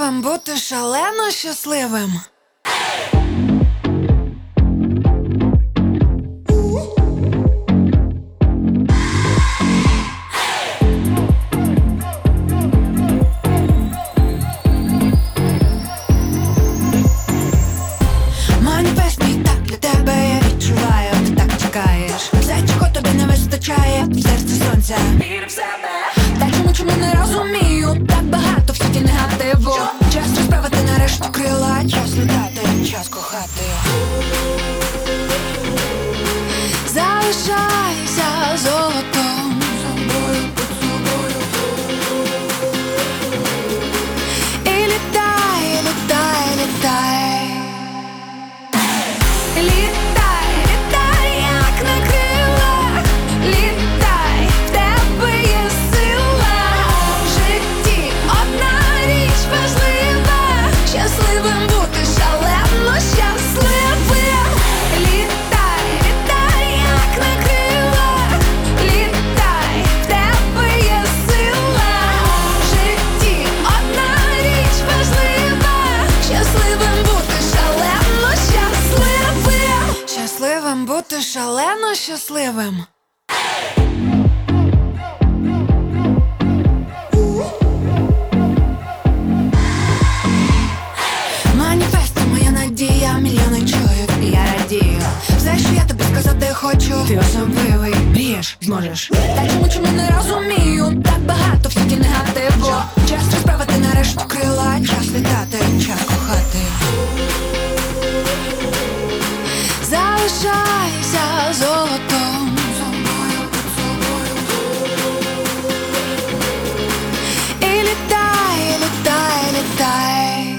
Щасливим бути шалено щасливим. Маніфест мій так для тебе, я відчуваю, ти так чекаєш. Все, чого тобі не вистачає, в серці сонця. Вір в себе. Та чому не розумію, так багато в світі негативу. Час розправити нарешті крила, час літати, час кохати. Залишайся золотом собою під собою. І літай, літай, літай. Літай, літай, як на крилах. Літай, в тебе є сила. В житті одна річ важлива. Щасливим бути шалено щасливим. Літай, літай, як на крилах. Літай, в тебе є сила. В житті одна річ важлива. Щасливим бути шалено щасливим. Щасливим бути шалено щасливим. Маніфест — моя надія, мільйони чують, і я радію. Все, що я тобі сказати хочу, ти особливий, мрієш, зможеш. Та чому не розумію, так багато в світі негативу. Час розправити нарешті крила, час літати, час кохати. Залишайся золотом собою під собою. І літай, літай, літай.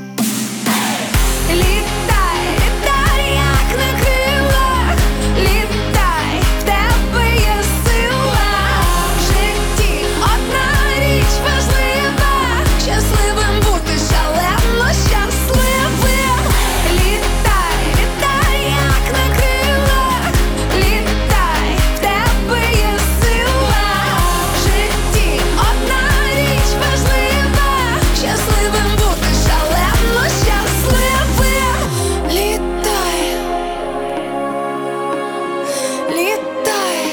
Літай, літай, як на крилах. Літай, в тебе є сила. В житті одна річ важлива. Щасливим бути шалено щасливим. Літай, літай, як на крилах. Літай, в тебе є сила. В житті одна річ важлива. Щасливим бути шалено щасливим. Літай, літай.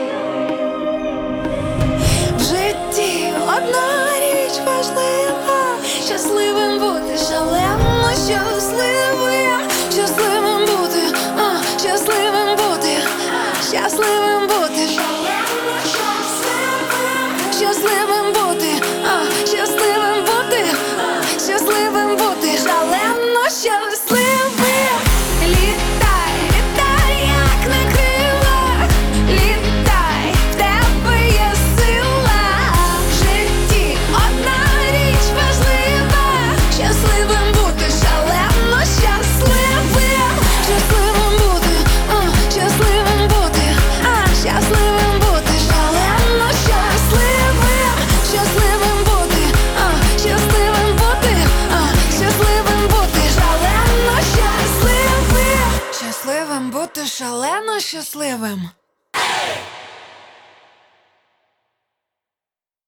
В житті одна річ важлива. Щасливим бути шалено щасливим. Щасливим бути, щасливим бути. Щасливим бути шалено щасливим. Щасливим бути, щасливим бути. Щасливим бути шалено щасливим. Літай, літай, як на крилах. Літай, в тебе є сила. В житті одна річ важлива. Щасливим бути шалено щасливим. Щасливим бути, щасливим бути. Щасливим бути шалено щасливим. Щасливим бути, щасливим бути. Щасливим бути шалено щасливим. Щасливим бути шалено щасливим.